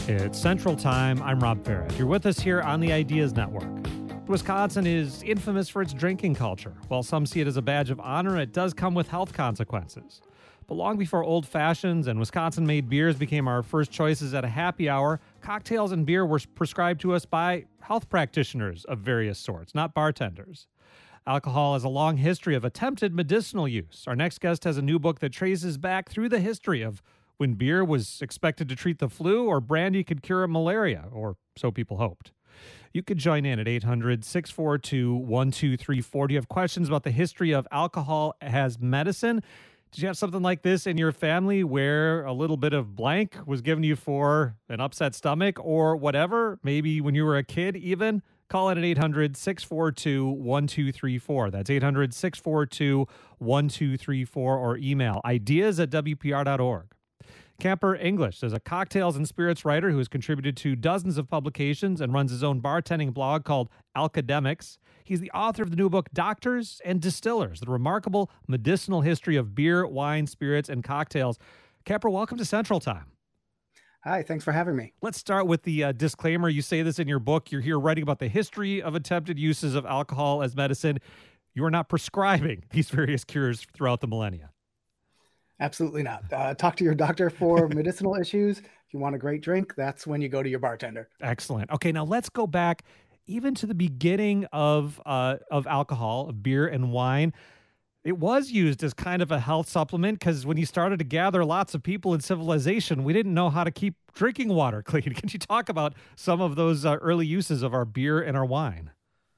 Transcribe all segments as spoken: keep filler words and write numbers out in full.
It's Central Time. I'm Rob Ferret. You're with us here on the Ideas Network. Wisconsin is infamous for its drinking culture. While some see it as a badge of honor, it does come with health consequences. But long before old fashions and Wisconsin-made beers became our first choices at a happy hour, cocktails and beer were prescribed to us by health practitioners of various sorts, not bartenders. Alcohol has a long history of attempted medicinal use. Our next guest has a new book that traces back through the history of when beer was expected to treat the flu or brandy could cure malaria, or so people hoped. You could join in at eight hundred, six four two, one two three four. Do you have questions about the history of alcohol as medicine? Did you have something like this in your family where a little bit of blank was given you for an upset stomach or whatever? Maybe when you were a kid even? Call it at eight hundred, six four two, one two three four. That's eight hundred, six four two, one two three four, or email ideas at w p r dot org. Camper English is a cocktails and spirits writer who has contributed to dozens of publications and runs his own bartending blog called Alcademics. He's the author of the new book, Doctors and Distillers, the remarkable medicinal history of beer, wine, spirits, and cocktails. Camper, welcome to Central Time. Hi, thanks for having me. Let's start with the uh, disclaimer. You say this in your book. You're here writing about the history of attempted uses of alcohol as medicine. You are not prescribing these various cures throughout the millennia. Absolutely not. Uh, talk to your doctor for medicinal issues. If you want a great drink, that's when you go to your bartender. Excellent. Okay, now let's go back even to the beginning of uh, of alcohol, of beer and wine. It was used as kind of a health supplement because when you started to gather lots of people in civilization, we didn't know how to keep drinking water clean. Can you talk about some of those uh, early uses of our beer and our wine?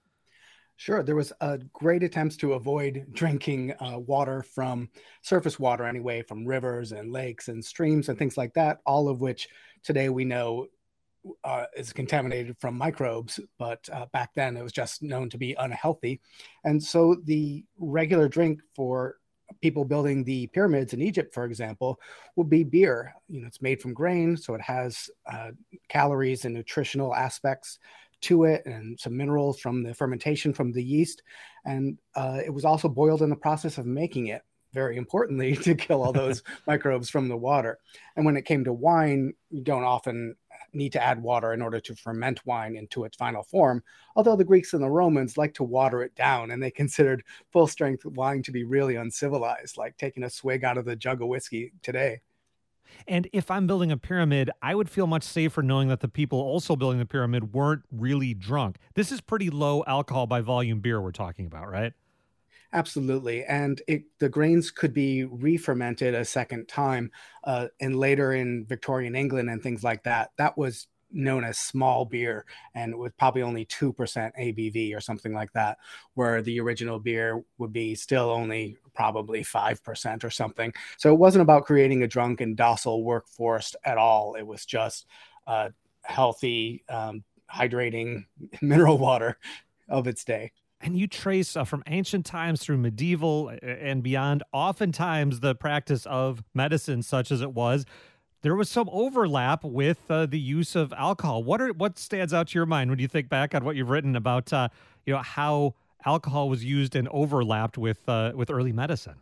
Sure. There was uh, great attempts to avoid drinking uh, water from surface water anyway, from rivers and lakes and streams and things like that, all of which today we know uh, is contaminated from microbes. But uh, back then it was just known to be unhealthy. And so the regular drink for people building the pyramids in Egypt, for example, would be beer. You know, it's made from grain, so it has uh, calories and nutritional aspects to it and some minerals from the fermentation from the yeast. And uh, it was also boiled in the process of making it, very importantly, to kill all those microbes from the water. And when it came to wine, you don't often need to add water in order to ferment wine into its final form, although the Greeks and the Romans liked to water it down, and they considered full-strength wine to be really uncivilized, like taking a swig out of the jug of whiskey today. And if I'm building a pyramid, I would feel much safer knowing that the people also building the pyramid weren't really drunk. This is pretty low alcohol by volume beer we're talking about, right? Absolutely. And it, the grains could be re-fermented a second time. Uh, and later in Victorian England and things like that, that was known as small beer, and with probably only two percent A B V or something like that, where the original beer would be still only probably five percent or something. So it wasn't about creating a drunk and docile workforce at all. It was just uh, healthy, um, hydrating mineral water of its day. And you trace uh, from ancient times through medieval and beyond, oftentimes the practice of medicine, such as it was, there was some overlap with uh, the use of alcohol. What are what stands out to your mind when you think back on what you've written about, uh, you know, how alcohol was used and overlapped with uh, with early medicine?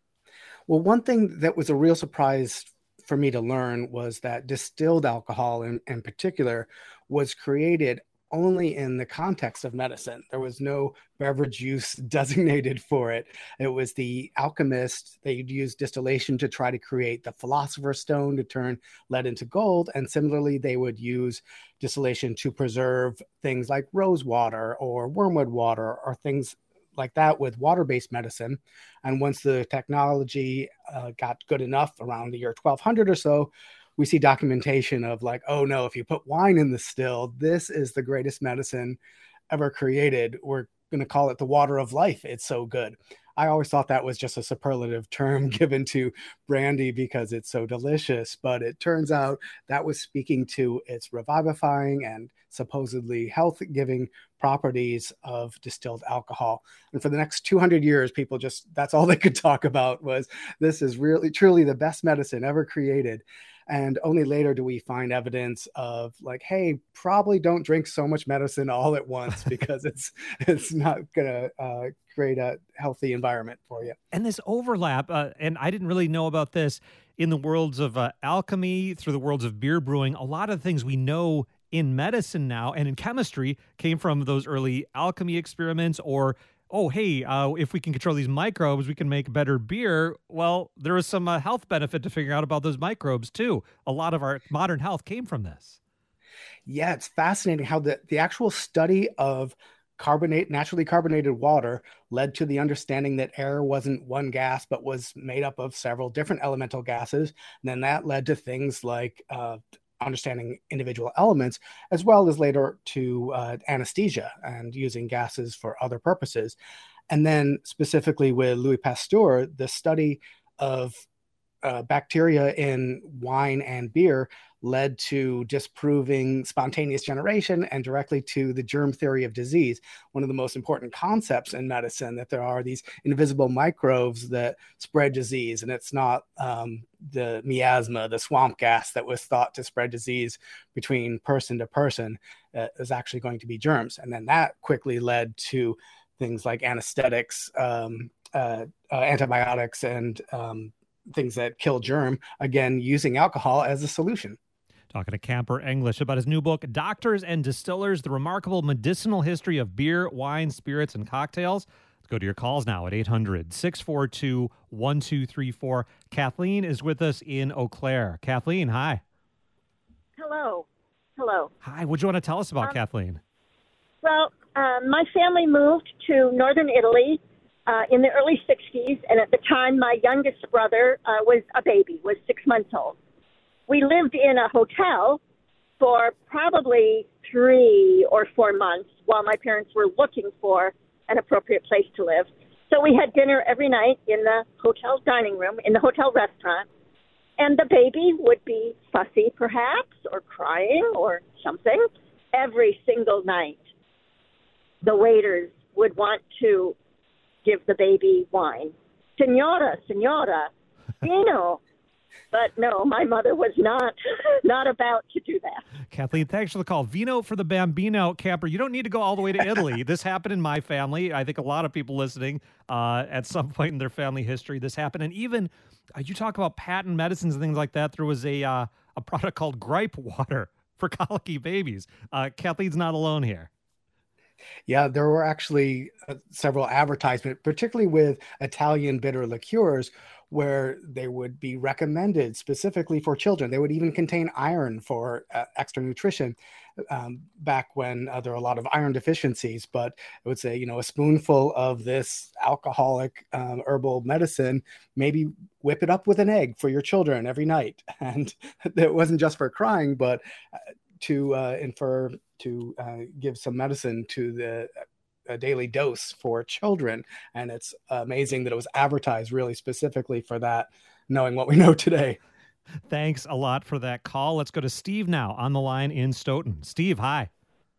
Well, one thing that was a real surprise for me to learn was that distilled alcohol, in, in particular, was created only in the context of medicine. There was no beverage use designated for it. It was the alchemist. They'd use distillation to try to create the philosopher's stone to turn lead into gold. And similarly, they would use distillation to preserve things like rose water or wormwood water or things like that with water-based medicine. And once the technology uh, got good enough around the year twelve hundred or so, we see documentation of like, oh no, if you put wine in the still, this is the greatest medicine ever created. We're going to call it the water of life. It's so good. I always thought that was just a superlative term given to brandy because it's so delicious, but it turns out that was speaking to its revivifying and supposedly health-giving properties of distilled alcohol. And for the next two hundred years, people just, that's all they could talk about was, this is really, truly the best medicine ever created. And only later do we find evidence of like, hey, probably don't drink so much medicine all at once because it's it's not going to uh, create a healthy environment for you. And this overlap, uh, and I didn't really know about this, in the worlds of uh, alchemy, through the worlds of beer brewing, a lot of things we know in medicine now and in chemistry came from those early alchemy experiments, or, oh, hey, uh, if we can control these microbes, we can make better beer. Well, there was some uh, health benefit to figure out about those microbes, too. A lot of our modern health came from this. Yeah, it's fascinating how the, the actual study of carbonate, naturally carbonated water led to the understanding that air wasn't one gas, but was made up of several different elemental gases. And then that led to things like uh, understanding individual elements, as well as later to uh, anesthesia and using gases for other purposes. And then specifically with Louis Pasteur, the study of uh, bacteria in wine and beer led to disproving spontaneous generation and directly to the germ theory of disease, one of the most important concepts in medicine, that there are these invisible microbes that spread disease. And it's not um, the miasma, the swamp gas that was thought to spread disease between person to person, uh, is actually going to be germs. And then that quickly led to things like anesthetics, um, uh, uh, antibiotics, and um, things that kill germ, again, using alcohol as a solution. Talking to Camper English about his new book, Doctors and Distillers, The Remarkable Medicinal History of Beer, Wine, Spirits, and Cocktails. Let's go to your calls now at eight hundred, six four two, one two three four. Kathleen is with us in Eau Claire. Kathleen, hi. Hello. Hello. Hi. What do you want to tell us about, um, Kathleen? Well, um, my family moved to northern Italy uh, in the early sixties, and at the time my youngest brother uh, was a baby, was six months old. We lived in a hotel for probably three or four months while my parents were looking for an appropriate place to live. So we had dinner every night in the hotel dining room, in the hotel restaurant, and the baby would be fussy perhaps, or crying or something. Every single night, the waiters would want to give the baby wine. Signora, signora, vino. But no, my mother was not not about to do that. Kathleen, thanks for the call. Vino for the Bambino. Camper, you don't need to go all the way to Italy. This happened in my family. I think a lot of people listening uh, at some point in their family history, this happened. And even, uh, you talk about patent medicines and things like that. There was a, uh, a product called gripe water for colicky babies. Uh, Kathleen's not alone here. Yeah, there were actually uh, several advertisements, particularly with Italian bitter liqueurs, where they would be recommended specifically for children. They would even contain iron for uh, extra nutrition um, back when uh, there were a lot of iron deficiencies. But it would say, you know, a spoonful of this alcoholic um, herbal medicine, maybe whip it up with an egg for your children every night. And it wasn't just for crying, but uh, to uh, infer, to uh, give some medicine to the a daily dose for children. And it's amazing that it was advertised really specifically for that, knowing what we know today. Thanks a lot for that call. Let's go to Steve now on the line in Stoughton. Steve, hi.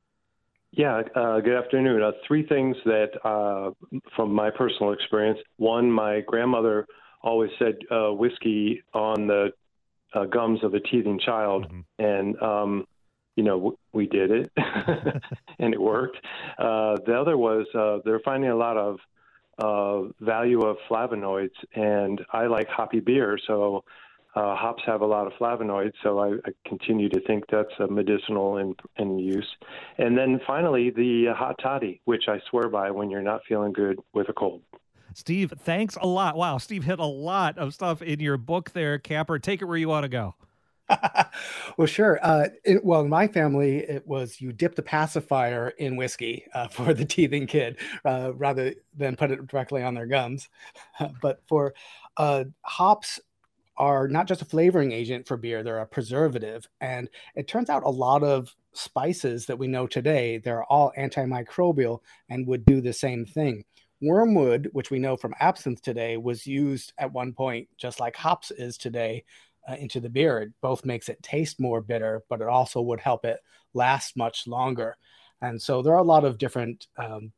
Yeah, uh, good afternoon. Uh, three things that, uh, from my personal experience. One, my grandmother always said uh, whiskey on the uh, gums of a teething child. Mm-hmm. And, um, you know, we did it and it worked. Uh, the other was uh, they're finding a lot of uh, value of flavonoids, and I like hoppy beer, so uh, hops have a lot of flavonoids, so I, I continue to think that's a medicinal in, in use. And then finally, the uh, hot toddy, which I swear by when you're not feeling good with a cold. Steve, thanks a lot. Wow, Steve hit a lot of stuff in your book there, Camper. Take it where you want to go. Well, sure. Uh, it, well, in my family, it was you dip the pacifier in whiskey uh, for the teething kid uh, rather than put it directly on their gums. But for uh, hops are not just a flavoring agent for beer, they're a preservative. And it turns out a lot of spices that we know today, they're all antimicrobial and would do the same thing. Wormwood, which we know from absinthe today, was used at one point, just like hops is today, Uh, into the beer. It both makes it taste more bitter, but it also would help it last much longer. And so there are a lot of different um,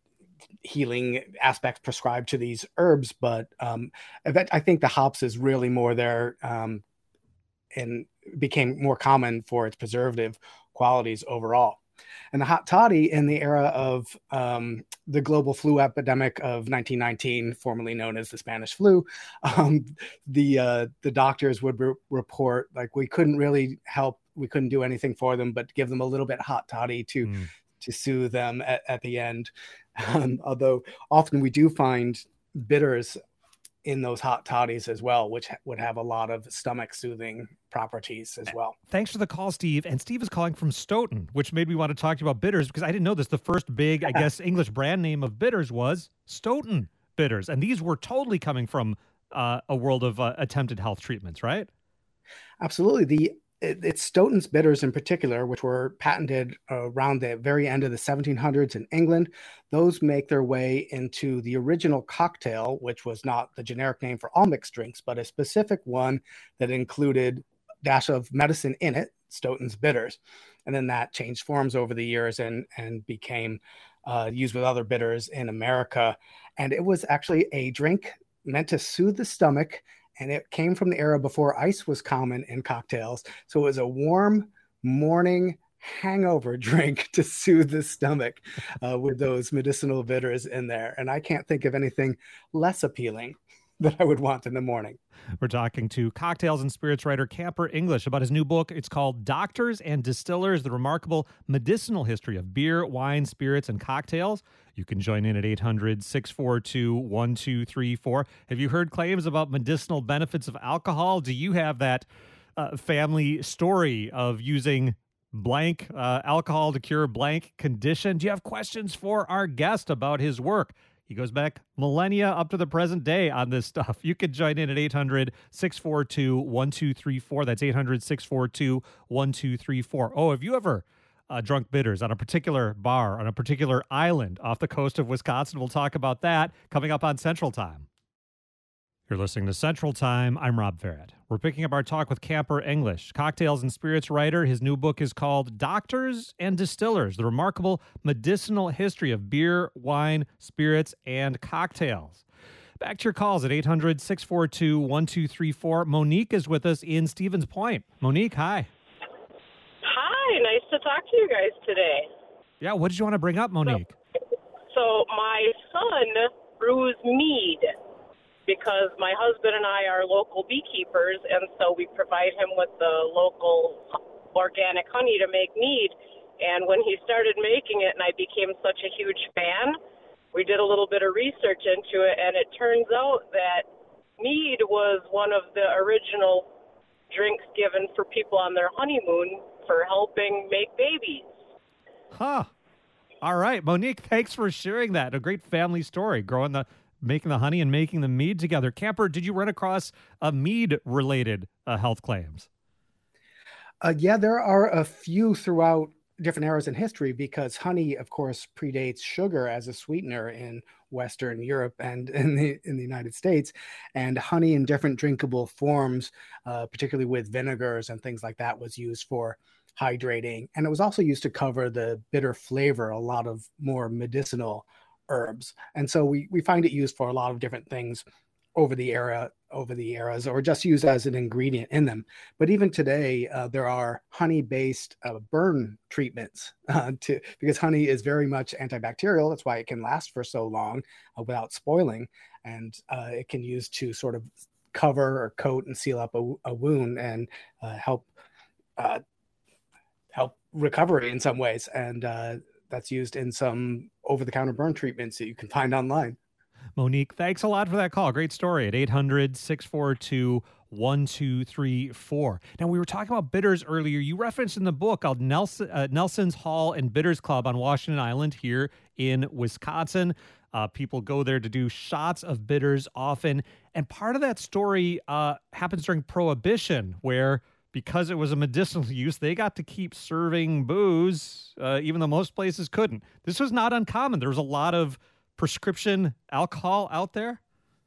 healing aspects prescribed to these herbs, but um, I think the hops is really more there um, and became more common for its preservative qualities overall. And the hot toddy in the era of um, the global flu epidemic of nineteen nineteen, formerly known as the Spanish flu, um, the uh, the doctors would re- report like we couldn't really help, we couldn't do anything for them, but give them a little bit hot toddy to mm. to soothe them at, at the end. Um, although often we do find bitters in those hot toddies as well, which would have a lot of stomach soothing properties as well. Thanks for the call, Steve. And Steve is calling from Stoughton, which made me want to talk to you about bitters because I didn't know this. The first big, I guess, English brand name of bitters was Stoughton bitters. And these were totally coming from uh, a world of uh, attempted health treatments, right? Absolutely. The it, it's Stoughton's bitters in particular, which were patented around the very end of the seventeen hundreds in England. Those make their way into the original cocktail, which was not the generic name for all mixed drinks, but a specific one that included a dash of medicine in it, Stoughton's bitters. And then that changed forms over the years and, and became uh, used with other bitters in America. And it was actually a drink meant to soothe the stomach. And it came from the era before ice was common in cocktails. So it was a warm morning hangover drink to soothe the stomach uh, with those medicinal bitters in there. And I can't think of anything less appealing that I would want in the morning. We're talking to cocktails and spirits writer Camper English about his new book. It's called Doctors and Distillers, The Remarkable Medicinal History of Beer, Wine, Spirits, and Cocktails. You can join in at eight hundred, six four two, one two three four. Have you heard claims about medicinal benefits of alcohol? Do you have that uh, family story of using blank uh, alcohol to cure blank condition? Do you have questions for our guest about his work? He goes back millennia up to the present day on this stuff. You can join in at eight hundred, six four two, one two three four. That's eight hundred, six four two, one two three four. Oh, have you ever uh, drunk bitters on a particular bar, on a particular island off the coast of Wisconsin? We'll talk about that coming up on Central Time. You're listening to Central Time. I'm Rob Farrett. We're picking up our talk with Camper English, cocktails and spirits writer. His new book is called Doctors and Distillers, The Remarkable Medicinal History of Beer, Wine, Spirits, and Cocktails. Back to your calls at eight hundred, six four two, one two three four. Monique is with us in Stevens Point. Monique, hi. Hi, nice to talk to you guys today. Yeah, what did you want to bring up, Monique? So, so my son brews mead, because my husband and I are local beekeepers, and so we provide him with the local organic honey to make mead. And when he started making it and I became such a huge fan, we did a little bit of research into it, and it turns out that mead was one of the original drinks given for people on their honeymoon for helping make babies. Huh. All right, Monique, thanks for sharing that. A great family story, growing the making the honey and making the mead together. Camper, did you run across a mead-related uh, health claims? Uh, yeah, there are a few throughout different eras in history because honey, of course, predates sugar as a sweetener in Western Europe and in the in the United States. And honey in different drinkable forms, uh, particularly with vinegars and things like that, was used for hydrating. And it was also used to cover the bitter flavor, a lot of more medicinal herbs. And so we, we find it used for a lot of different things over the era, over the eras, or just used as an ingredient in them. But even today, uh, there are honey-based uh, burn treatments uh, to because honey is very much antibacterial. That's why it can last for so long uh, without spoiling, and uh, it can use to sort of cover or coat and seal up a, a wound and uh, help uh, help recovery in some ways. And uh, that's used in some over-the-counter burn treatments that you can find online. Monique, thanks a lot for that call. Great story at eight hundred, six four two, one two three four. Now, we were talking about bitters earlier. You referenced in the book called Nelson, uh, Nelson's Hall and Bitters Club on Washington Island here in Wisconsin. Uh, people go there to do shots of bitters often. And part of that story uh, happens during Prohibition, where because it was a medicinal use, they got to keep serving booze, uh, even though most places couldn't. This was not uncommon. There was a lot of prescription alcohol out there?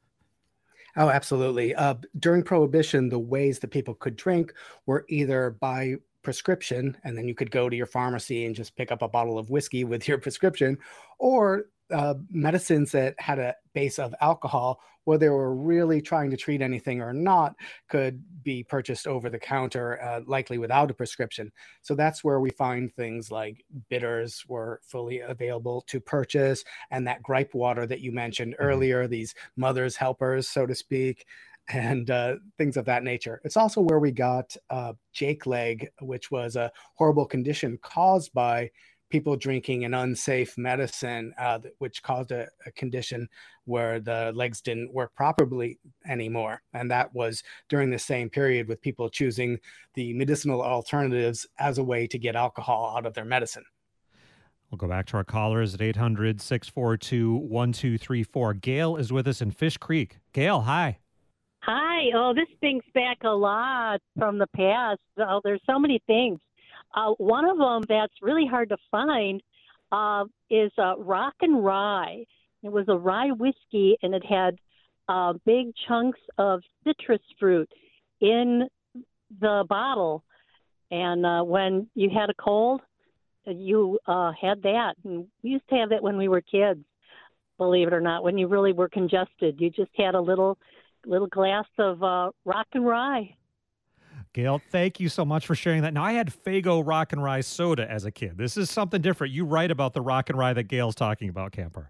Oh, absolutely. Uh, during Prohibition, the ways that people could drink were either by prescription, and then you could go to your pharmacy and just pick up a bottle of whiskey with your prescription, or uh, medicines that had a base of alcohol, whether they were really trying to treat anything or not, could be purchased over the counter, uh, likely without a prescription. So that's where we find things like bitters were fully available to purchase, and that gripe water that you mentioned Mm-hmm. earlier, these mother's helpers, so to speak, and uh, things of that nature. It's also where we got uh, Jake leg, which was a horrible condition caused by people drinking an unsafe medicine, uh, which caused a, a condition where the legs didn't work properly anymore. And that was during the same period with people choosing the medicinal alternatives as a way to get alcohol out of their medicine. We'll go back to our callers at eight hundred, six four two, one two three four. Gail is with us in Fish Creek. Gail, hi. Hi. Oh, this brings back a lot from the past. Oh, there's so many things. Uh, one of them that's really hard to find uh, is uh, Rock and Rye. It was a rye whiskey, and it had uh, big chunks of citrus fruit in the bottle. And uh, when you had a cold, you uh, had that. And we used to have that when we were kids, believe it or not. When you really were congested, you just had a little little glass of uh, Rock and Rye. Gail, thank you so much for sharing that. Now, I had Faygo Rock and Rye soda as a kid. This is something different. You write about the Rock and Rye that Gail's talking about, Camper.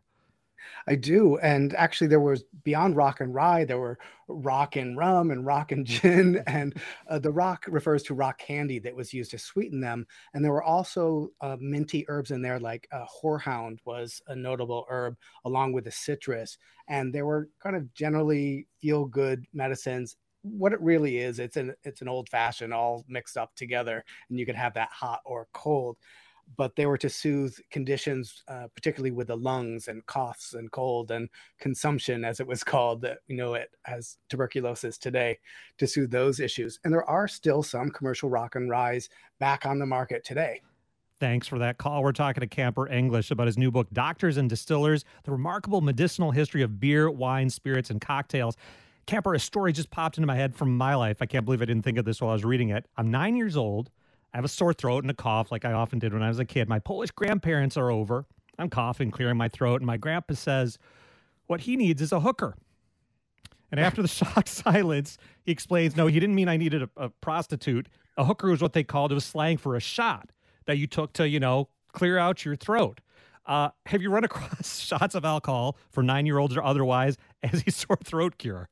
I do. And actually, there was beyond Rock and Rye, there were Rock and Rum and Rock and Gin. And uh, the Rock refers to rock candy that was used to sweeten them. And there were also uh, minty herbs in there, like uh, horehound was a notable herb, along with the citrus. And they were kind of generally feel-good medicines. What it really is, it's an it's an old fashioned all mixed up together, and you could have that hot or cold. But they were to soothe conditions, uh, particularly with the lungs and coughs and cold and consumption, as it was called, that we know it as tuberculosis today, to soothe those issues. And there are still some commercial Rock and Ryes back on the market today. Thanks for that call. We're talking to Camper English about his new book, Doctors and Distillers, The Remarkable Medicinal History of Beer, Wine, Spirits, and Cocktails. Camper, a story just popped into my head from my life. I can't believe I didn't think of this while I was reading it. I'm nine years old. I have a sore throat and a cough like I often did when I was a kid. My Polish grandparents are over. I'm coughing, clearing my throat, and my grandpa says what he needs is a hooker. And after the shocked silence, he explains, no, he didn't mean I needed a, a prostitute. A hooker was what they called, it was slang for a shot that you took to, you know, clear out your throat. Uh, have you run across shots of alcohol for nine-year-olds or otherwise as a sore throat cure?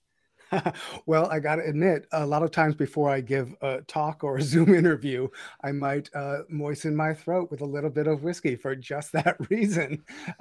Well, I got to admit, a lot of times before I give a talk or a Zoom interview, I might uh, moisten my throat with a little bit of whiskey for just that reason.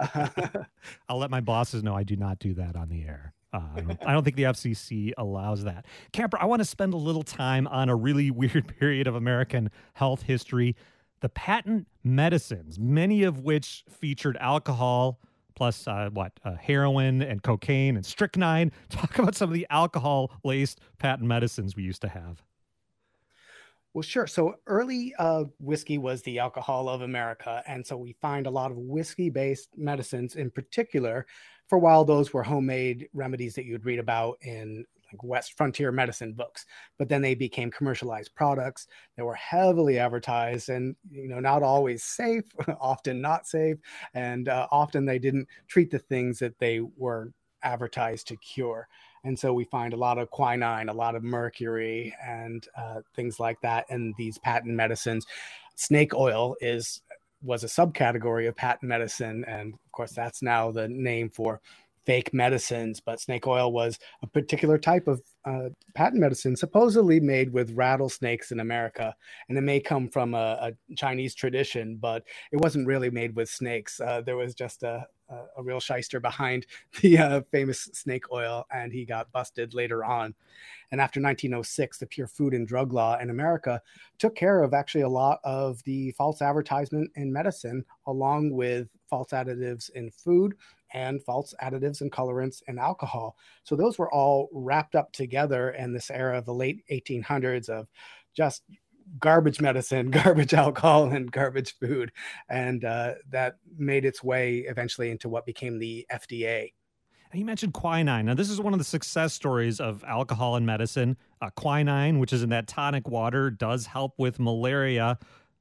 I'll let my bosses know I do not do that on the air. Uh, I, don't, I don't think the F C C allows that. Camper, I want to spend a little time on a really weird period of American health history, the patent medicines, many of which featured alcohol, plus uh, what, uh, heroin and cocaine and strychnine. Talk about some of the alcohol-laced patent medicines we used to have. Well, sure. So early uh, whiskey was the alcohol of America. And so we find a lot of whiskey-based medicines in particular. For a while, those were homemade remedies that you'd read about in like West Frontier medicine books, but then they became commercialized products that were heavily advertised and, you know, not always safe, often not safe. And uh, often they didn't treat the things that they were advertised to cure. And so we find a lot of quinine, a lot of mercury and uh, things like that in these patent medicines. Snake oil is was a subcategory of patent medicine. And of course, that's now the name for fake medicines, but snake oil was a particular type of uh, patent medicine supposedly made with rattlesnakes in America. And it may come from a, a Chinese tradition, but it wasn't really made with snakes. Uh, there was just a, a, a real shyster behind the uh, famous snake oil, and he got busted later on. And after nineteen oh six, the Pure Food and Drug Law in America took care of actually a lot of the false advertisement in medicine, along with false additives in food and false additives and colorants in alcohol. So those were all wrapped up together in this era of the late eighteen hundreds of just garbage medicine, garbage alcohol, and garbage food. And uh, that made its way eventually into what became the F D A. You mentioned quinine. Now, this is one of the success stories of alcohol in medicine. Uh, quinine, which is in that tonic water, does help with malaria.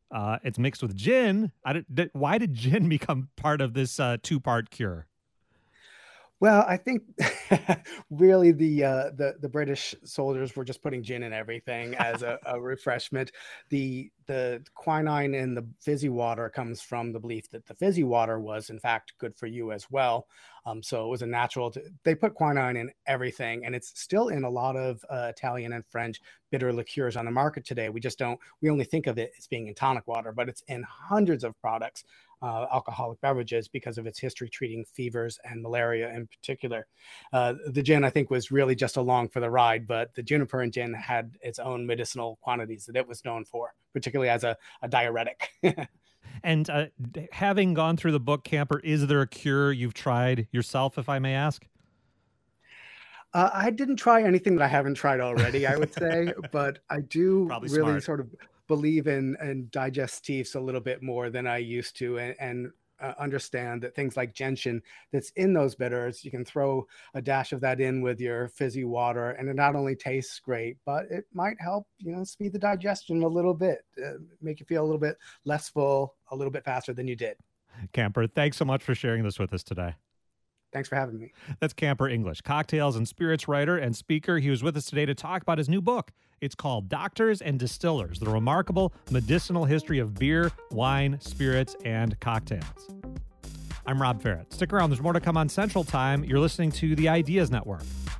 Uh, it's mixed with gin. I did, why did gin become part of this uh, two-part cure? Well, I think really the, uh, the the British soldiers were just putting gin in everything as a, a refreshment. The the quinine in the fizzy water comes from the belief that the fizzy water was in fact good for you as well. Um, so it was a natural. To, they put quinine in everything, and it's still in a lot of uh, Italian and French bitter liqueurs on the market today. We just don't. We only think of it as being in tonic water, but it's in hundreds of products. Uh, alcoholic beverages because of its history treating fevers and malaria in particular. Uh, the gin, I think, was really just along for the ride, but the juniper in gin had its own medicinal quantities that it was known for, particularly as a, a diuretic. And uh, having gone through the book, Camper, is there a cure you've tried yourself, if I may ask? Uh, I didn't try anything that I haven't tried already, I would say, but I do Probably really smart. sort of believe in, in digestives a little bit more than I used to, and, and uh, understand that things like gentian that's in those bitters, you can throw a dash of that in with your fizzy water, and it not only tastes great, but it might help, you know, speed the digestion a little bit, uh, make you feel a little bit less full, a little bit faster than you did. Camper, thanks so much for sharing this with us today. Thanks for having me. That's Camper English, cocktails and spirits writer and speaker. He was with us today to talk about his new book. It's called Doctors and Distillers, the remarkable medicinal history of beer, wine, spirits, and cocktails. I'm Rob Ferret. Stick around. There's more to come on Central Time. You're listening to the Ideas Network.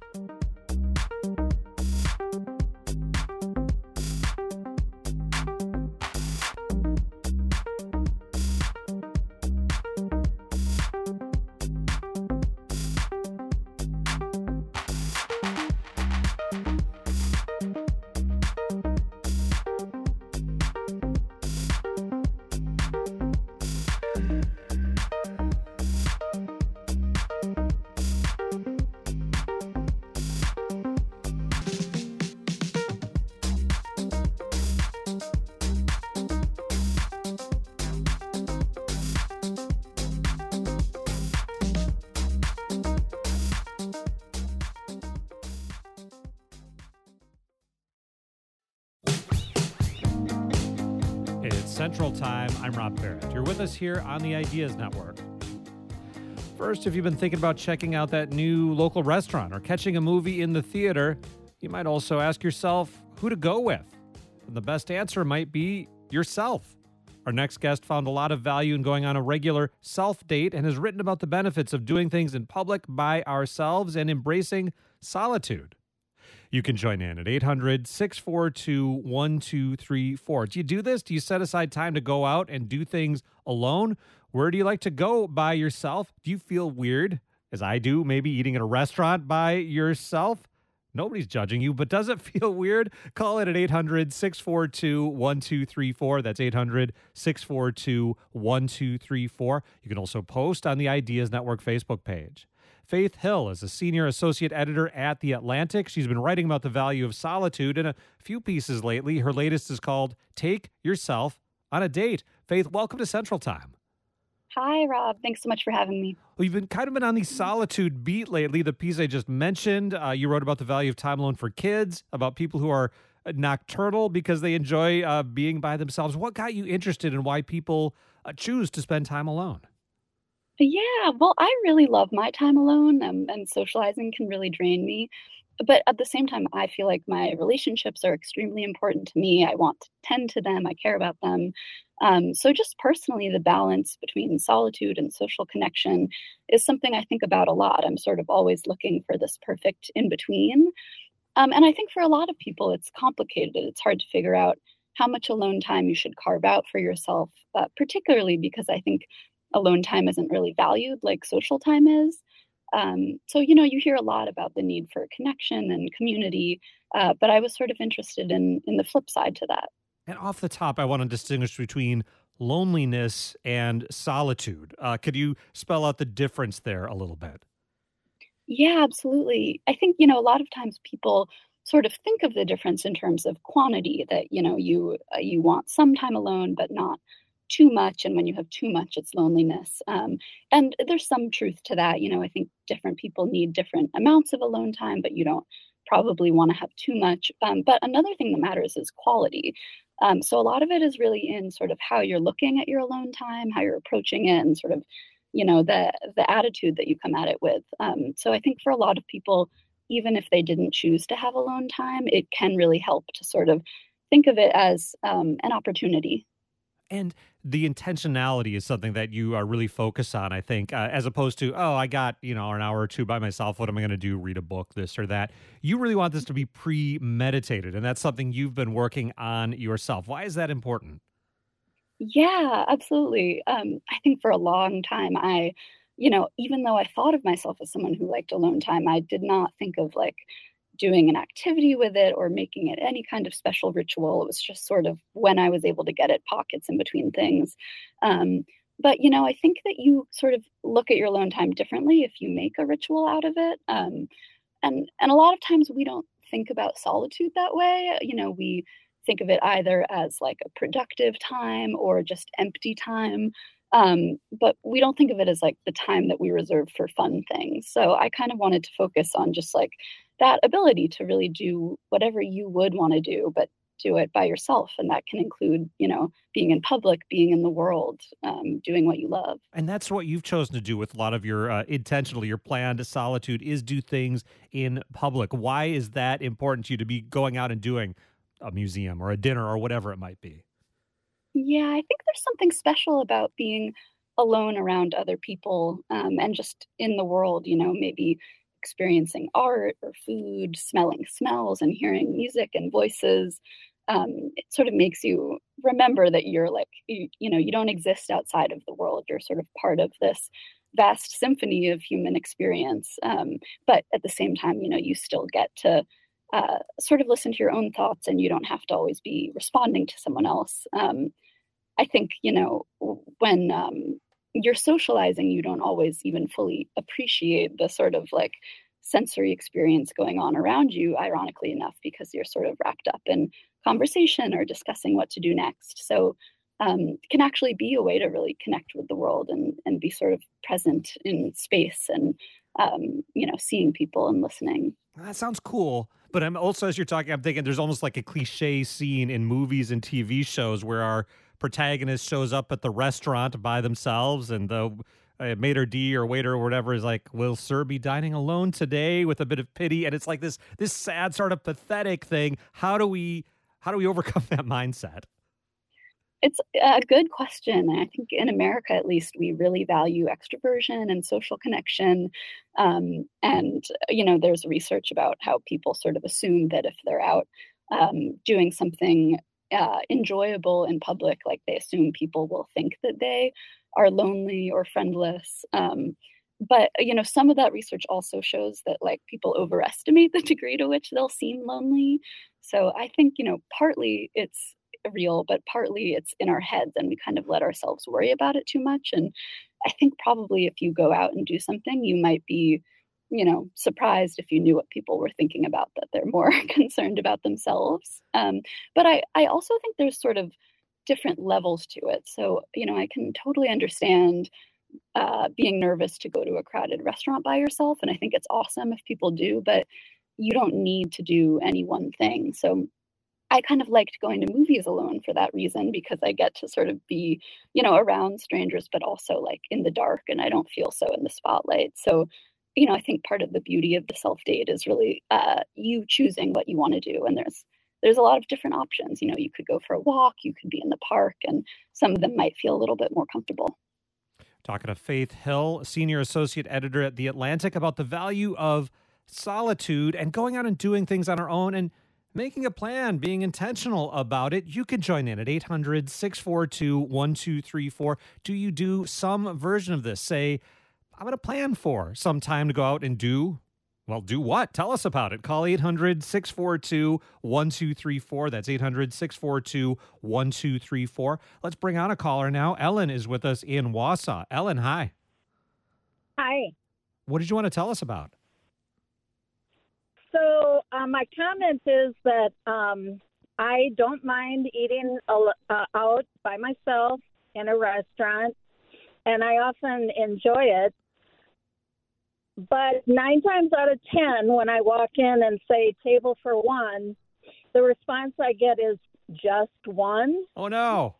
Central Time. I'm Rob Ferret. You're with us here on the Ideas Network. First, if you've been thinking about checking out that new local restaurant or catching a movie in the theater, you might also ask yourself who to go with. And the best answer might be yourself. Our next guest found a lot of value in going on a regular self-date and has written about the benefits of doing things in public by ourselves and embracing solitude. You can join in at eight hundred, six four two, one two three four. Do you do this? Do you set aside time to go out and do things alone? Where do you like to go by yourself? Do you feel weird, as I do, maybe eating at a restaurant by yourself? Nobody's judging you, but does it feel weird? Call it at eight hundred, six four two, one two three four. That's eight hundred, six four two, one two three four. You can also post on the Ideas Network Facebook page. Faith Hill is a senior associate editor at The Atlantic. She's been writing about the value of solitude in a few pieces lately. Her latest is called Take Yourself on a Date. Faith, welcome to Central Time. Hi, Rob. Thanks so much for having me. Well, you've been kind of been on the solitude beat lately. The piece I just mentioned, uh, you wrote about the value of time alone for kids, about people who are nocturnal because they enjoy uh, being by themselves. What got you interested in why people uh, choose to spend time alone? Yeah, well, I really love my time alone, um, and socializing can really drain me. But at the same time, I feel like my relationships are extremely important to me. I want to tend to them, I care about them. Um, so, just personally, the balance between solitude and social connection is something I think about a lot. I'm sort of always looking for this perfect in between. Um, and I think for a lot of people, it's complicated. It's hard to figure out how much alone time you should carve out for yourself, uh, particularly because I think alone time isn't really valued like social time is. Um, so, you know, you hear a lot about the need for connection and community, uh, but I was sort of interested in in the flip side to that. And off the top, I want to distinguish between loneliness and solitude. Uh, could you spell out the difference there a little bit? Yeah, absolutely. I think, you know, a lot of times people sort of think of the difference in terms of quantity, that, you know, you uh, you want some time alone, but not too much. And when you have too much, it's loneliness. Um, and there's some truth to that. You know, I think different people need different amounts of alone time, but you don't probably want to have too much. Um, but another thing that matters is quality. Um, so a lot of it is really in sort of how you're looking at your alone time, how you're approaching it, and sort of, you know, the the attitude that you come at it with. Um, so I think for a lot of people, even if they didn't choose to have alone time, it can really help to sort of think of it as um, an opportunity. And the intentionality is something that you are really focused on, I think, uh, as opposed to, oh, I got, you know, an hour or two by myself. What am I going to do? Read a book, this or that. You really want this to be premeditated, and that's something you've been working on yourself. Why is that important? Yeah, absolutely. Um, I think for a long time, I, you know, even though I thought of myself as someone who liked alone time, I did not think of like doing an activity with it or making it any kind of special ritual. It was just sort of when I was able to get it, pockets in between things. Um, but, you know, I think that you sort of look at your alone time differently if you make a ritual out of it. Um, and, and a lot of times we don't think about solitude that way. You know, we think of it either as like a productive time or just empty time. Um, but we don't think of it as like the time that we reserve for fun things. So I kind of wanted to focus on just like that ability to really do whatever you would want to do, but do it by yourself. And that can include, you know, being in public, being in the world, um, doing what you love. And that's what you've chosen to do with a lot of your uh, intentionally, your planned solitude is do things in public. Why is that important to you to be going out and doing a museum or a dinner or whatever it might be? Yeah, I think there's something special about being alone around other people um, and just in the world, you know, maybe experiencing art or food, smelling smells and hearing music and voices. Um, it sort of makes you remember that you're like, you, you know, you don't exist outside of the world. You're sort of part of this vast symphony of human experience. Um, but at the same time, you know, you still get to uh, sort of listen to your own thoughts and you don't have to always be responding to someone else. Um, I think, you know, when um, you're socializing, you don't always even fully appreciate the sort of like sensory experience going on around you, ironically enough, because you're sort of wrapped up in conversation or discussing what to do next. So um, it can actually be a way to really connect with the world and, and be sort of present in space and, um, you know, seeing people and listening. That sounds cool. But I'm also, as you're talking, I'm thinking there's almost like a cliche scene in movies and T V shows where our protagonist shows up at the restaurant by themselves and the uh, maitre d' or waiter or whatever is like, will sir be dining alone today, with a bit of pity? And it's like this this sad sort of pathetic thing. How do we how do we overcome that mindset? It's a good question. I think in America, at least, we really value extroversion and social connection. Um, and, you know, there's research about how people sort of assume that if they're out um, doing something uh, enjoyable in public, like they assume people will think that they are lonely or friendless. Um, but, you know, some of that research also shows that like people overestimate the degree to which they'll seem lonely. So I think, you know, partly it's real, but partly it's in our heads and we kind of let ourselves worry about it too much. And I think probably if you go out and do something, you might be, you know, surprised if you knew what people were thinking about, that they're more concerned about themselves. Um, but I, I also think there's sort of different levels to it. So, you know, I can totally understand uh, being nervous to go to a crowded restaurant by yourself. And I think it's awesome if people do, but you don't need to do any one thing. So I kind of liked going to movies alone for that reason, because I get to sort of be, you know, around strangers, but also like in the dark, and I don't feel so in the spotlight. So, you know, I think part of the beauty of the self-date is really uh, you choosing what you want to do. And there's there's a lot of different options. You know, you could go for a walk, you could be in the park, and some of them might feel a little bit more comfortable. Talking to Faith Hill, Senior Associate Editor at The Atlantic, about the value of solitude and going out and doing things on our own and making a plan, being intentional about it. You can join in at eight hundred, six four two, one two three four. Do you do some version of this? Say, I'm going to plan for some time to go out and do, well, do what? Tell us about it. Call eight hundred, six four two, one two three four. That's eight hundred, six four two, one two three four. Let's bring on a caller now. Ellen is with us in Wausau. Ellen, hi. Hi. What did you want to tell us about? So uh, my comment is that um, I don't mind eating uh, out by myself in a restaurant, and I often enjoy it. But nine times out of ten, when I walk in and say table for one, the response I get is, just one. Oh, no.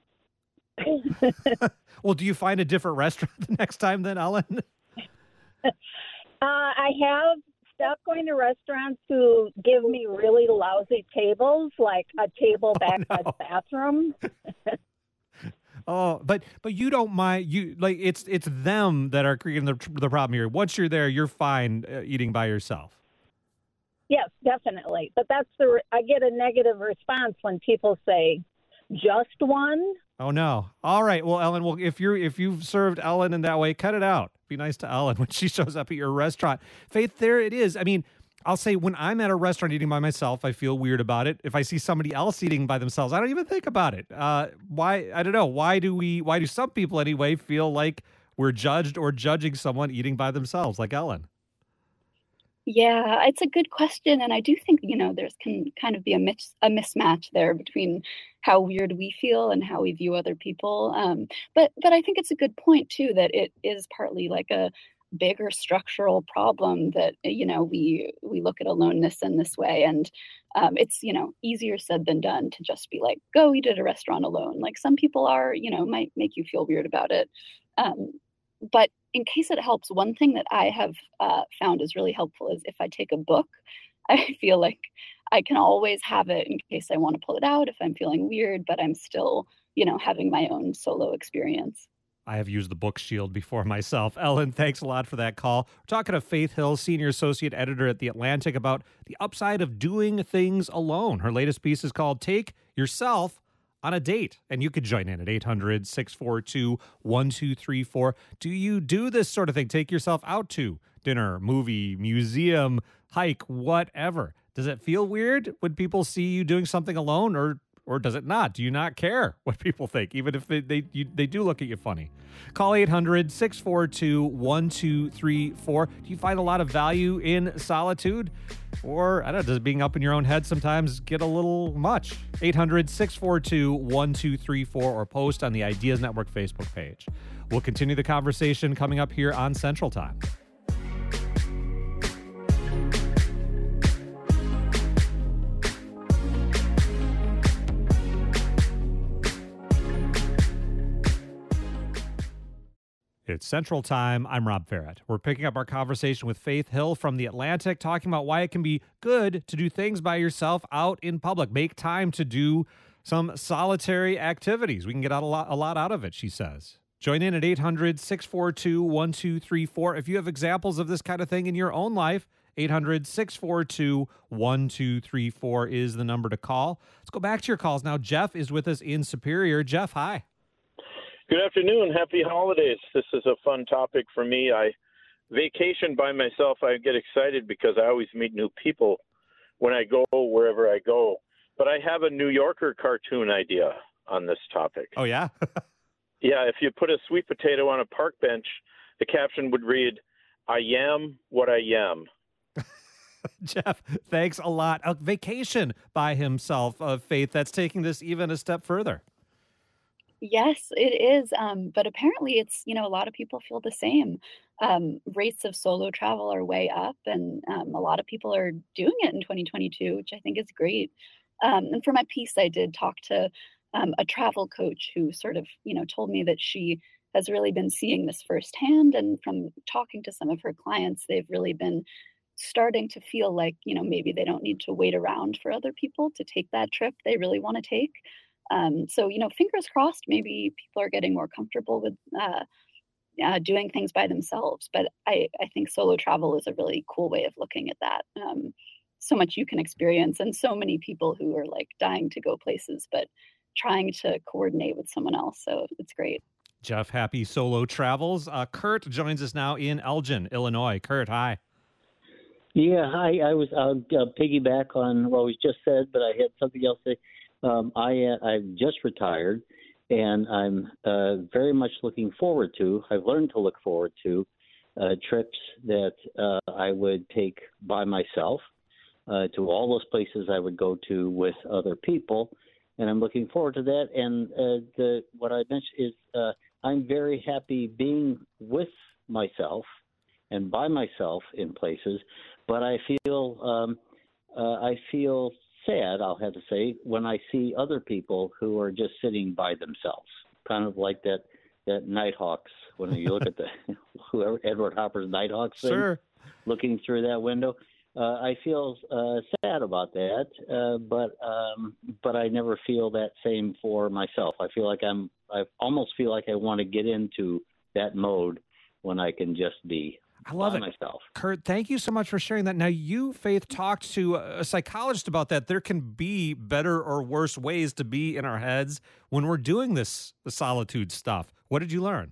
Well, do you find a different restaurant the next time then, Ellen? uh, I have stopped going to restaurants who give me really lousy tables, like a table back oh, no. by the bathroom. Oh, but but you don't mind you like it's it's them that are creating the the problem here. Once you're there, you're fine uh, eating by yourself. Yes, definitely. But that's the re- I get a negative response when people say just one. Oh no! All right, well, Ellen, well, if you're if you've served Ellen in that way, cut it out. Be nice to Ellen when she shows up at your restaurant. Faith, there it is. I mean, I'll say when I'm at a restaurant eating by myself, I feel weird about it. If I see somebody else eating by themselves, I don't even think about it. Uh, why? I don't know. Why do we? Why do some people anyway feel like we're judged or judging someone eating by themselves, like Ellen? Yeah, it's a good question, and I do think, you know, there's can kind of be a mis- a mismatch there between how weird we feel and how we view other people. Um, but but I think it's a good point too that it is partly like a bigger structural problem that, you know, we we look at aloneness in this way, and um, it's, you know, easier said than done to just be like, go eat at a restaurant alone. Like some people are, you know, might make you feel weird about it. Um, but in case it helps, one thing that I have uh, found is really helpful is if I take a book, I feel like I can always have it in case I want to pull it out if I'm feeling weird, but I'm still, you know, having my own solo experience. I have used the book shield before myself. Ellen, thanks a lot for that call. We're talking to Faith Hill, Senior Associate Editor at The Atlantic, about the upside of doing things alone. Her latest piece is called Take Yourself on a Date, and you could join in at eight hundred, six four two, one two three four. Do you do this sort of thing? Take yourself out to dinner, movie, museum, hike, whatever. Does it feel weird when people see you doing something alone, or or does it not? Do you not care what people think, even if they they, you, they do look at you funny? Call eight hundred, six four two, one two three four. Do you find a lot of value in solitude? Or, I don't know, does being up in your own head sometimes get a little much? eight hundred, six four two, one two three four or post on the Ideas Network Facebook page. We'll continue the conversation coming up here on Central Time. It's Central Time. I'm Rob Farrett. We're picking up our conversation with Faith Hill from The Atlantic, talking about why it can be good to do things by yourself out in public. Make time to do some solitary activities. We can get out a lot, a lot out of it, she says. Join in at eight hundred, six four two, one two three four. If you have examples of this kind of thing in your own life, eight hundred, six four two, one two three four is the number to call. Let's go back to your calls now. Jeff is with us in Superior. Jeff, hi. Good afternoon. Happy holidays. This is a fun topic for me. I vacation by myself. I get excited because I always meet new people when I go wherever I go. But I have a New Yorker cartoon idea on this topic. Oh, yeah? Yeah, if you put a sweet potato on a park bench, the caption would read, I am what I am. Jeff, thanks a lot. A vacation by himself, uh, Faith. That's taking this even a step further. Yes, it is. Um, but apparently it's, you know, a lot of people feel the same. Um, rates of solo travel are way up, and um, a lot of people are doing it in twenty twenty-two, which I think is great. Um, and for my piece, I did talk to um, a travel coach who sort of, you know, told me that she has really been seeing this firsthand. And from talking to some of her clients, they've really been starting to feel like, you know, maybe they don't need to wait around for other people to take that trip they really want to take. Um, so, you know, fingers crossed, maybe people are getting more comfortable with uh, uh, doing things by themselves. But I, I think solo travel is a really cool way of looking at that. Um, so much you can experience, and so many people who are like dying to go places, but trying to coordinate with someone else. So it's great. Jeff, happy solo travels. Uh, Kurt joins us now in Elgin, Illinois. Kurt, hi. Yeah, hi. I was uh, uh, piggyback on what was just said, but I had something else to say. Um, I, uh, I've just retired, and I'm uh, very much looking forward to, I've learned to look forward to uh, trips that uh, I would take by myself uh, to all those places I would go to with other people, and I'm looking forward to that. And uh, the what I mentioned is uh, I'm very happy being with myself and by myself in places, but I feel um, uh, I feel sad, I'll have to say, when I see other people who are just sitting by themselves, kind of like that that Nighthawks, when you look at the whoever Edward Hopper's Nighthawks thing, Sure. looking through that window. Uh, I feel uh, sad about that, uh, but um, but I never feel that same for myself. I feel like I'm, I almost feel like I want to get into that mode when I can just be I love by it. myself. Kurt, thank you so much for sharing that. Now, you, Faith, talked to a psychologist about that. There can be better or worse ways to be in our heads when we're doing this the solitude stuff. What did you learn?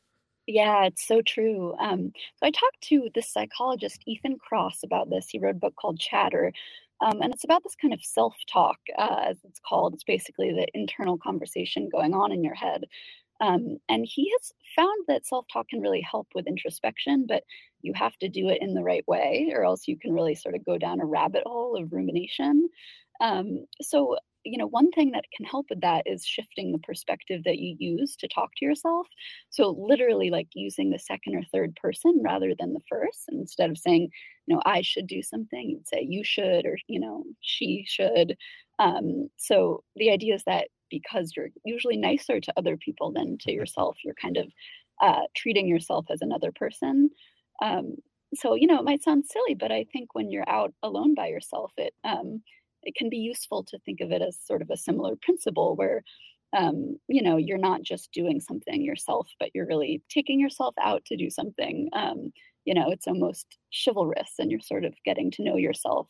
Yeah, it's so true. Um, so I talked to this psychologist, Ethan Kross, about this. He wrote a book called Chatter. Um, and it's about this kind of self-talk, uh, as it's called. It's basically the internal conversation going on in your head. Um, and he has found that self-talk can really help with introspection, but you have to do it in the right way, or else you can really sort of go down a rabbit hole of rumination. Um, so, you know, one thing that can help with that is shifting the perspective that you use to talk to yourself. So literally like using the second or third person rather than the first. And instead of saying, you know, I should do something, you'd say you should, or, you know, she should. Um, so the idea is that because you're usually nicer to other people than to yourself, you're kind of uh, treating yourself as another person. Um, so, you know, it might sound silly, but I think when you're out alone by yourself, it um, it can be useful to think of it as sort of a similar principle where, um, you know, you're not just doing something yourself, but you're really taking yourself out to do something. Um, you know, it's almost chivalrous and you're sort of getting to know yourself.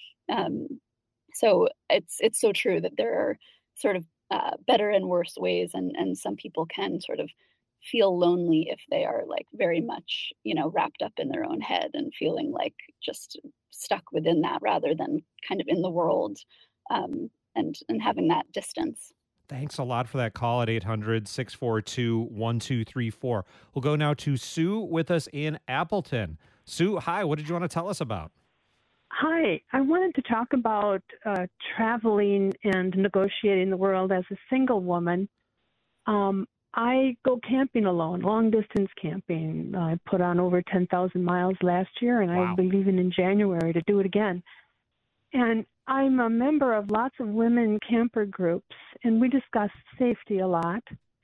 Um, so it's it's so true that there are sort of uh, better and worse ways, and, and some people can sort of feel lonely if they are like very much, you know, wrapped up in their own head and feeling like just stuck within that rather than kind of in the world, um, and, and having that distance. Thanks a lot for that call at eight hundred, six four two, one two three four. We'll go now to Sue with us in Appleton. Sue, hi, what did you want to tell us about? Hi, I wanted to talk about uh, traveling and negotiating the world as a single woman. Um, I go camping alone, long distance camping. I put on over ten thousand miles last year, and Wow. I'll be leaving in January to do it again. And I'm a member of lots of women camper groups, and we discuss safety a lot.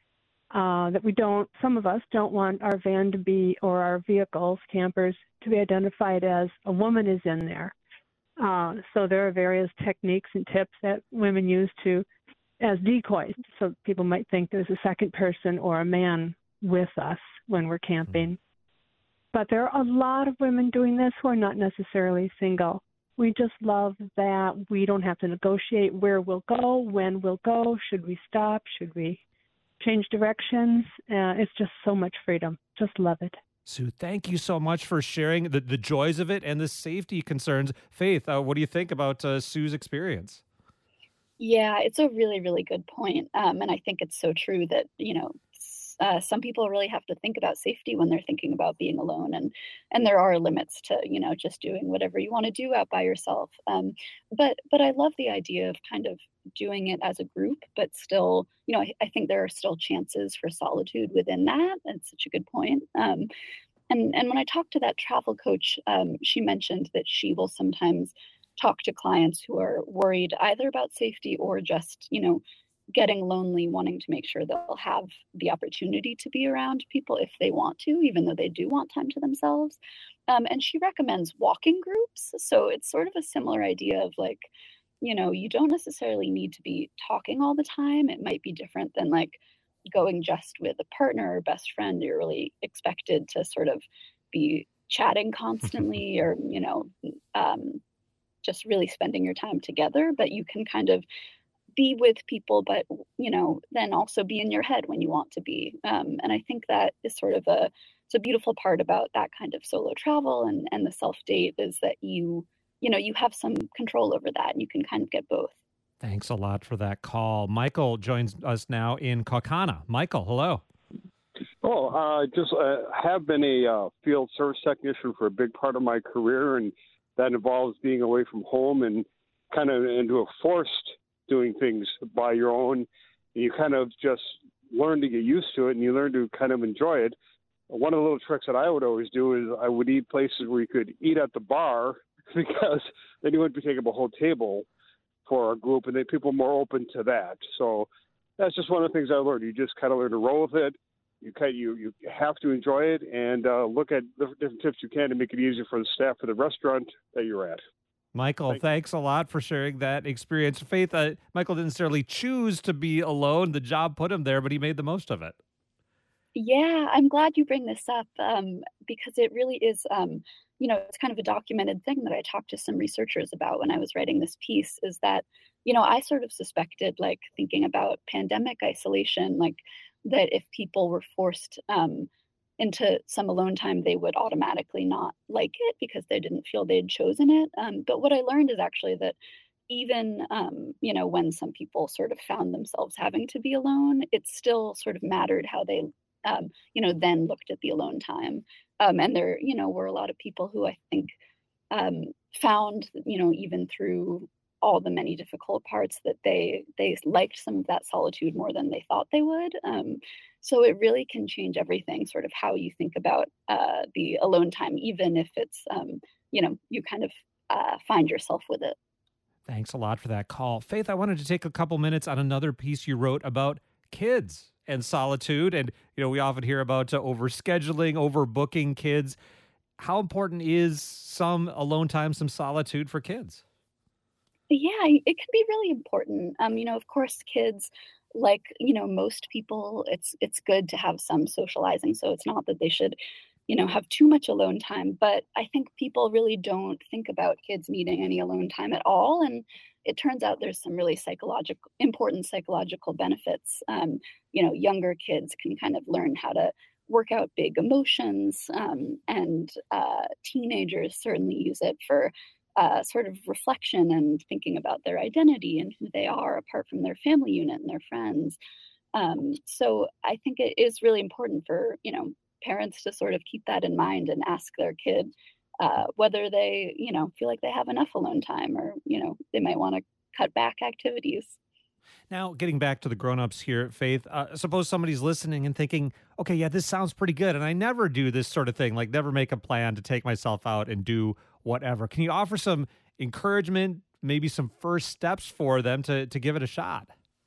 Uh, that we don't, some of us don't want our van to be, or our vehicles, campers, to be identified as a woman is in there. Uh, so there are various techniques and tips that women use to, as decoys. So people might think there's a second person or a man with us when we're camping. But there are a lot of women doing this who are not necessarily single. We just love that we don't have to negotiate where we'll go, when we'll go, should we stop, should we change directions. Uh, it's just so much freedom. Just love it. Sue, thank you so much for sharing the, the joys of it and the safety concerns. Faith, uh, what do you think about uh, Sue's experience? Yeah, it's a really, really good point. Um, and I think it's so true that, you know, uh, some people really have to think about safety when they're thinking about being alone. And, and there are limits to, you know, just doing whatever you want to do out by yourself. Um, but, but I love the idea of kind of doing it as a group, but still, you know, I, I think there are still chances for solitude within that. That's such a good point. Um, and, and when I talked to that travel coach, um, she mentioned that she will sometimes talk to clients who are worried either about safety or just, you know, getting lonely, wanting to make sure they'll have the opportunity to be around people if they want to, even though they do want time to themselves. Um, and she recommends walking groups. So it's sort of a similar idea of like, you know, you don't necessarily need to be talking all the time. It might be different than like going just with a partner or best friend. You're really expected to sort of be chatting constantly or, you know, um, just really spending your time together, but you can kind of be with people, but, you know, then also be in your head when you want to be. Um, and I think that is sort of a, it's a beautiful part about that kind of solo travel and, and the self-date is that you, you know, you have some control over that and you can kind of get both. Thanks a lot for that call. Michael joins us now in Kaukauna. Michael, hello. Oh, uh, just uh, have been a uh, field service technician for a big part of my career, and that involves being away from home and kind of into a forced doing things by your own. And you kind of just learn to get used to it, and you learn to kind of enjoy it. One of the little tricks that I would always do is I would eat places where you could eat at the bar because then you wouldn't be taking up a whole table. for our group, and then people are more open to that. So that's just one of the things I learned. You just kind of learn to roll with it. You kind you you have to enjoy it and uh, look at the different tips you can to make it easier for the staff of the restaurant that you're at. Michael, Thank thanks a lot for sharing that experience. Faith, uh, Michael didn't necessarily choose to be alone. The job put him there, but he made the most of it. Yeah, I'm glad you bring this up um, because it really is, um, you know, it's kind of a documented thing that I talked to some researchers about when I was writing this piece is that, you know, I sort of suspected, like thinking about pandemic isolation, like that if people were forced um, into some alone time, they would automatically not like it because they didn't feel they'd chosen it. Um, but what I learned is actually that even, um, you know, when some people sort of found themselves having to be alone, it still sort of mattered how they Um, you know, then looked at the alone time. Um, and there, you know, were a lot of people who I think um, found, you know, even through all the many difficult parts that they they liked some of that solitude more than they thought they would. Um, so it really can change everything, sort of how you think about uh, the alone time, even if it's, um, you know, you kind of uh, find yourself with it. Thanks a lot for that call. Faith, I wanted to take a couple minutes on another piece you wrote about kids and solitude. And, you know, we often hear about uh, overscheduling, overbooking kids. How important is some alone time, some solitude for kids? Yeah, it can be really important. Um, you know, of course, kids, like, you know, most people, it's it's good to have some socializing. So it's not that they should, you know, have too much alone time. But I think people really don't think about kids needing any alone time at all. And it turns out there's some really psychological, important psychological benefits. Um, you know, younger kids can kind of learn how to work out big emotions, um, and uh, teenagers certainly use it for uh, sort of reflection and thinking about their identity and who they are apart from their family unit and their friends. Um, so I think it is really important for, you know, parents to sort of keep that in mind and ask their kid uh, whether they, you know, feel like they have enough alone time or, you know, they might want to cut back activities. Now, getting back to the grown-ups here, Faith, uh, suppose somebody's listening and thinking, okay, yeah, this sounds pretty good, and I never do this sort of thing, like never make a plan to take myself out and do whatever. Can you offer some encouragement, maybe some first steps for them to, to give it a shot?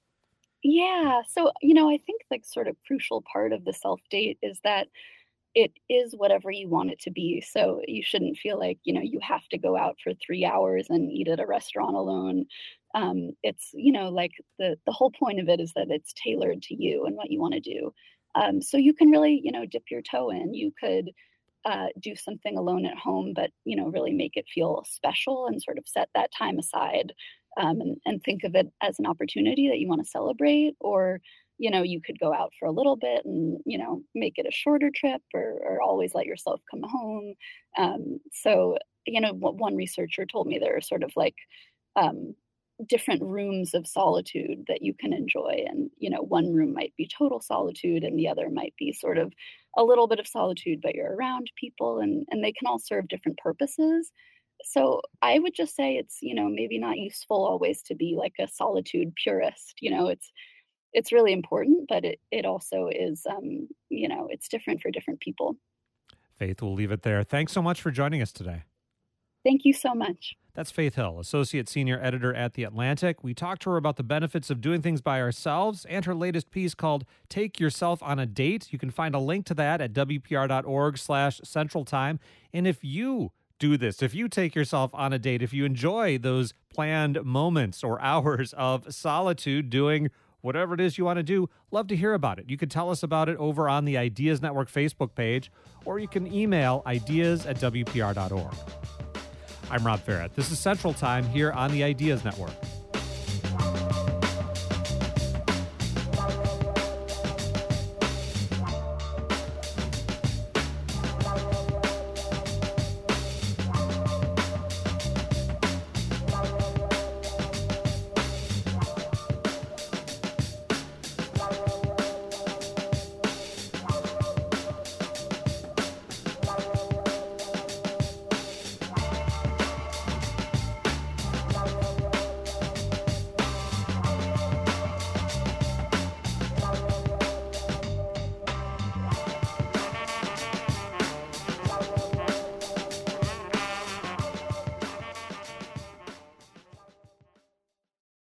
Yeah. So, you know, I think the sort of crucial part of the self-date is that it is whatever you want it to be. So you shouldn't feel like, you know, you have to go out for three hours and eat at a restaurant alone. Um, it's, you know, like the, the whole point of it is that it's tailored to you and what you want to do. Um, so you can really, you know, dip your toe in. You could uh, do something alone at home, but, you know, really make it feel special and sort of set that time aside, um, and, and think of it as an opportunity that you want to celebrate. Or, you know, you could go out for a little bit and, you know, make it a shorter trip, or, or always let yourself come home. Um, so, you know, what one researcher told me, there are sort of like um, different rooms of solitude that you can enjoy. And, you know, one room might be total solitude and the other might be sort of a little bit of solitude, but you're around people, and, and they can all serve different purposes. So I would just say it's, you know, maybe not useful always to be like a solitude purist. You know, it's, it's really important, but it, it also is, um, you know, it's different for different people. Faith, we'll leave it there. Thanks so much for joining us today. Thank you so much. That's Faith Hill, Associate Senior Editor at The Atlantic. We talked to her about the benefits of doing things by ourselves and her latest piece called Take Yourself on a Date. You can find a link to that at W P R dot org slash Central Time. And if you do this, if you take yourself on a date, if you enjoy those planned moments or hours of solitude doing whatever it is you want to do, love to hear about it. You can tell us about it over on the Ideas Network Facebook page, or you can email ideas at W P R dot org. I'm Rob Ferret. This is Central Time here on the Ideas Network.